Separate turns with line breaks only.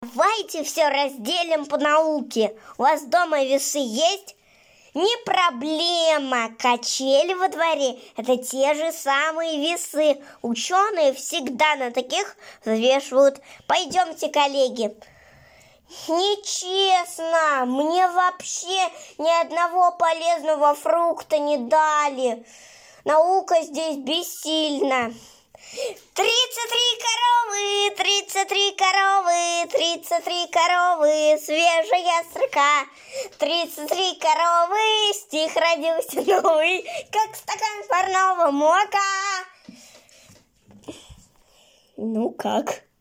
Давайте все разделим по науке. У вас дома весы есть? Не проблема. Качели во дворе – это те же самые весы. Ученые всегда на таких взвешивают. Пойдемте, коллеги. Нечестно. Мне вообще ни одного полезного фрукта не дали. Наука здесь бессильна. 33 коровы, 33 коровы, 33 коровы, свежая строка. 33 коровы, стих родился новый, как стакан парного молока. Ну как?